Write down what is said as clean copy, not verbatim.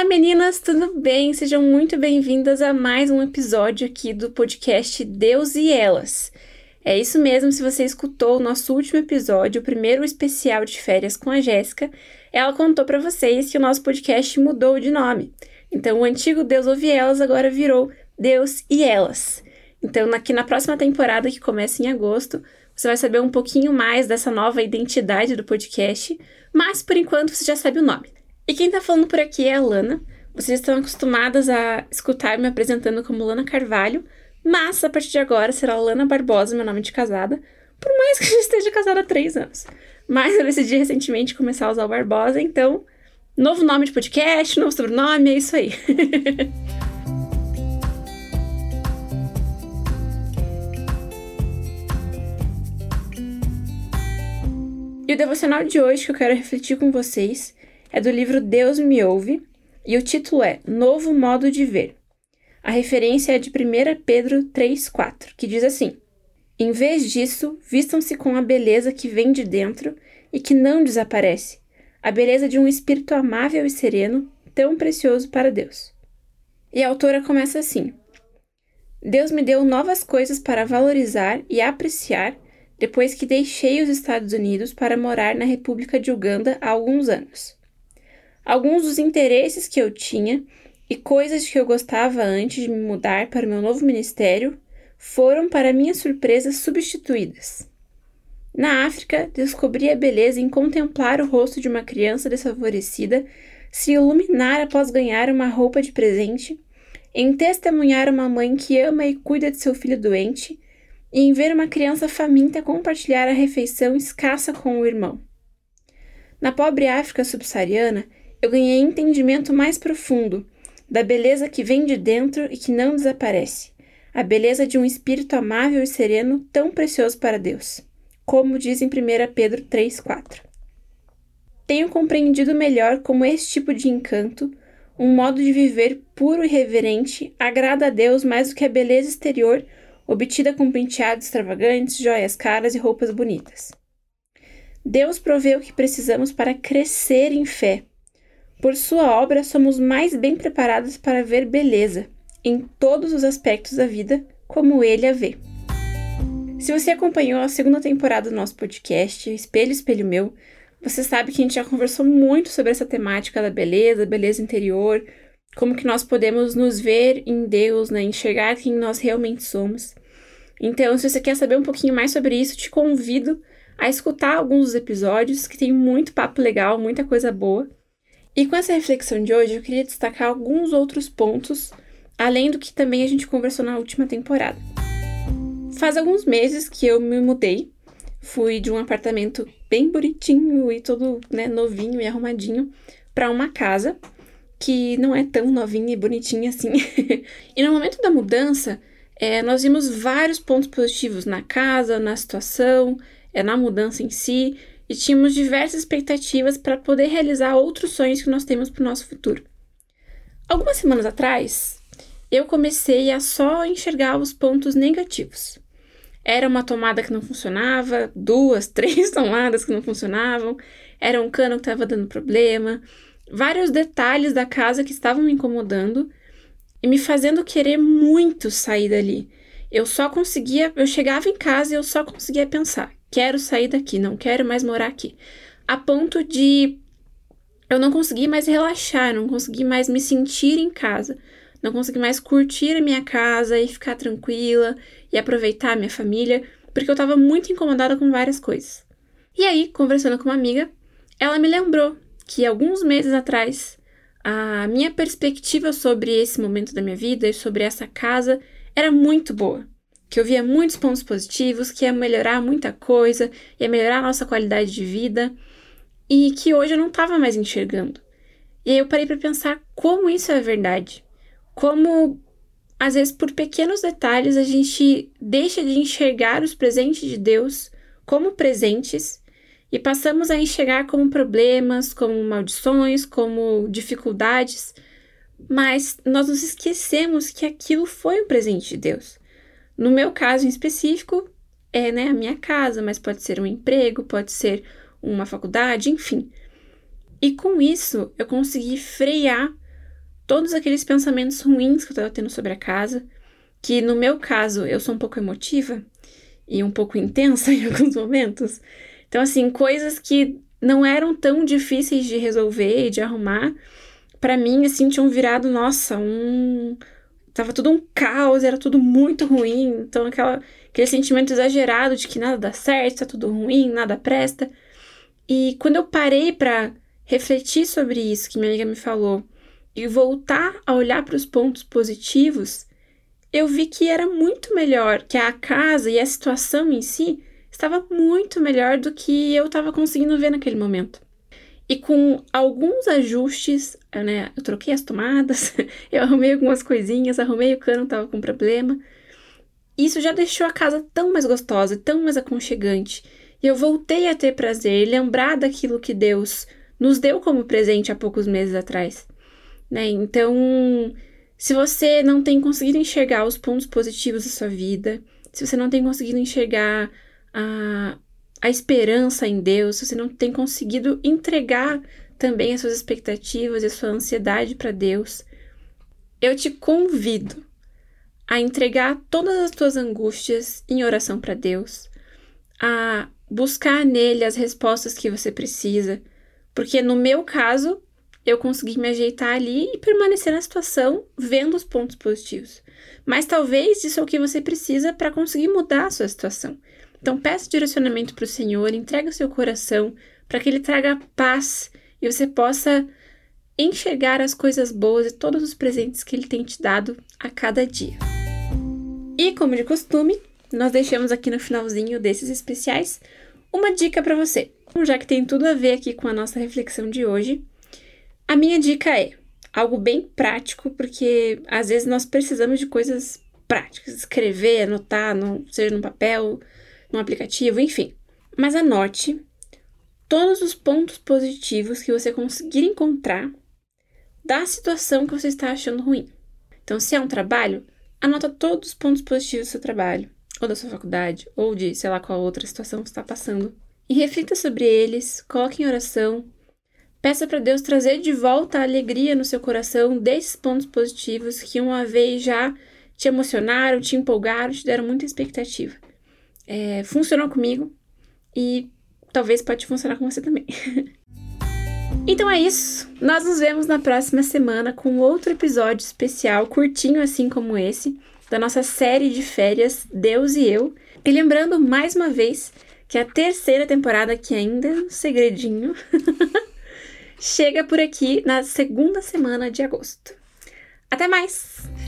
Meninas, tudo bem? Sejam muito bem-vindas a mais um episódio aqui do podcast Deus e Elas. É isso mesmo, se você escutou o nosso último episódio, o primeiro especial de férias com a Jéssica, ela contou para vocês que o nosso podcast mudou de nome. Então, o antigo Deus ouve Elas agora virou Deus e Elas. Então, aqui na próxima temporada, que começa em agosto, você vai saber um pouquinho mais dessa nova identidade do podcast, mas por enquanto você já sabe o nome. E quem tá falando por aqui é a Lana. Vocês estão acostumadas a escutar me apresentando como Lana Carvalho, mas a partir de agora será Lana Barbosa, meu nome de casada, por mais que eu esteja casada há 3 anos. Mas eu decidi recentemente começar a usar o Barbosa, então, novo nome de podcast, novo sobrenome, é isso aí. E o devocional de hoje que eu quero refletir com vocês é do livro Deus Me Ouve, e o título é Novo Modo de Ver. A referência é de 1 Pedro 3,4, que diz assim: Em vez disso, vistam-se com a beleza que vem de dentro e que não desaparece, a beleza de um espírito amável e sereno, tão precioso para Deus. E a autora começa assim: Deus me deu novas coisas para valorizar e apreciar depois que deixei os Estados Unidos para morar na República de Uganda há alguns anos. Alguns dos interesses que eu tinha e coisas que eu gostava antes de me mudar para o meu novo ministério foram, para minha surpresa, substituídas. Na África, descobri a beleza em contemplar o rosto de uma criança desfavorecida se iluminar após ganhar uma roupa de presente, em testemunhar uma mãe que ama e cuida de seu filho doente, e em ver uma criança faminta compartilhar a refeição escassa com o irmão. Na pobre África subsaariana, eu ganhei entendimento mais profundo da beleza que vem de dentro e que não desaparece, a beleza de um espírito amável e sereno tão precioso para Deus, como diz em 1 Pedro 3,4. Tenho compreendido melhor como esse tipo de encanto, um modo de viver puro e reverente, agrada a Deus mais do que a beleza exterior obtida com penteados extravagantes, joias caras e roupas bonitas. Deus provê o que precisamos para crescer em fé. Por sua obra, somos mais bem preparados para ver beleza, em todos os aspectos da vida, como Ele a vê. Se você acompanhou a 2ª temporada do nosso podcast, Espelho, Espelho Meu, você sabe que a gente já conversou muito sobre essa temática da beleza interior, como que nós podemos nos ver em Deus, né, enxergar quem nós realmente somos. Então, se você quer saber um pouquinho mais sobre isso, te convido a escutar alguns dos episódios, que tem muito papo legal, muita coisa boa. E com essa reflexão de hoje, eu queria destacar alguns outros pontos, além do que também a gente conversou na última temporada. Faz alguns meses que eu me mudei, fui de um apartamento bem bonitinho e todo, né, novinho e arrumadinho, para uma casa que não é tão novinha e bonitinha assim. E no momento da mudança, nós vimos vários pontos positivos na casa, na situação, na mudança em si, e tínhamos diversas expectativas para poder realizar outros sonhos que nós temos para o nosso futuro. Algumas semanas atrás, eu comecei a só enxergar os pontos negativos. Era uma tomada que não funcionava, 2, 3 tomadas que não funcionavam, era um cano que estava dando problema, vários detalhes da casa que estavam me incomodando e me fazendo querer muito sair dali. Eu chegava em casa e eu só conseguia pensar: quero sair daqui, não quero mais morar aqui. A ponto de eu não conseguir mais relaxar, não conseguir mais me sentir em casa, não conseguir mais curtir a minha casa e ficar tranquila e aproveitar a minha família, porque eu estava muito incomodada com várias coisas. E aí, conversando com uma amiga, ela me lembrou que alguns meses atrás, a minha perspectiva sobre esse momento da minha vida e sobre essa casa era muito boa. Que eu via muitos pontos positivos, que ia melhorar muita coisa, ia melhorar a nossa qualidade de vida, e que hoje eu não estava mais enxergando. E aí eu parei para pensar como isso é verdade. Como, às vezes, por pequenos detalhes, a gente deixa de enxergar os presentes de Deus como presentes e passamos a enxergar como problemas, como maldições, como dificuldades, mas nós nos esquecemos que aquilo foi um presente de Deus. No meu caso em específico, a minha casa, mas pode ser um emprego, pode ser uma faculdade, enfim. E com isso, eu consegui frear todos aqueles pensamentos ruins que eu estava tendo sobre a casa, que no meu caso eu sou um pouco emotiva e um pouco intensa em alguns momentos. Então, assim, coisas que não eram tão difíceis de resolver e de arrumar, pra mim, assim, tinham virado, nossa, tava tudo um caos, era tudo muito ruim. Então, aquele sentimento exagerado de que nada dá certo, tá tudo ruim, nada presta. E quando eu parei pra refletir sobre isso que minha amiga me falou e voltar a olhar para os pontos positivos, eu vi que era muito melhor, que a casa e a situação em si estava muito melhor do que eu estava conseguindo ver naquele momento. E com alguns ajustes, né, eu troquei as tomadas, eu arrumei algumas coisinhas, arrumei o cano que estava com problema. Isso já deixou a casa tão mais gostosa, tão mais aconchegante. E eu voltei a ter prazer, lembrar daquilo que Deus nos deu como presente há poucos meses atrás, né? Então, se você não tem conseguido enxergar os pontos positivos da sua vida, se você não tem conseguido enxergar a esperança em Deus, se você não tem conseguido entregar também as suas expectativas e a sua ansiedade para Deus, eu te convido a entregar todas as tuas angústias em oração para Deus, a buscar nele as respostas que você precisa, porque no meu caso, eu consegui me ajeitar ali e permanecer na situação, vendo os pontos positivos. Mas talvez isso é o que você precisa para conseguir mudar a sua situação. Então peça direcionamento para o Senhor, entrega o seu coração para que Ele traga paz e você possa enxergar as coisas boas e todos os presentes que Ele tem te dado a cada dia. E como de costume, nós deixamos aqui no finalzinho desses especiais uma dica para você. Já que tem tudo a ver aqui com a nossa reflexão de hoje, a minha dica é algo bem prático, porque às vezes nós precisamos de coisas práticas, escrever, anotar, seja no papel, no aplicativo, enfim. Mas anote todos os pontos positivos que você conseguir encontrar da situação que você está achando ruim. Então, se é um trabalho, anota todos os pontos positivos do seu trabalho, ou da sua faculdade, ou de sei lá qual outra situação que você está passando. E reflita sobre eles, coloque em oração, peça para Deus trazer de volta a alegria no seu coração desses pontos positivos que uma vez já te emocionaram, te empolgaram, te deram muita expectativa. Funcionou comigo e talvez pode funcionar com você também. Então é isso. Nós nos vemos na próxima semana com outro episódio especial, curtinho assim como esse, da nossa série de férias Deus e Eu. E lembrando mais uma vez que a terceira temporada, que ainda é um segredinho, chega por aqui na segunda semana de agosto. Até mais!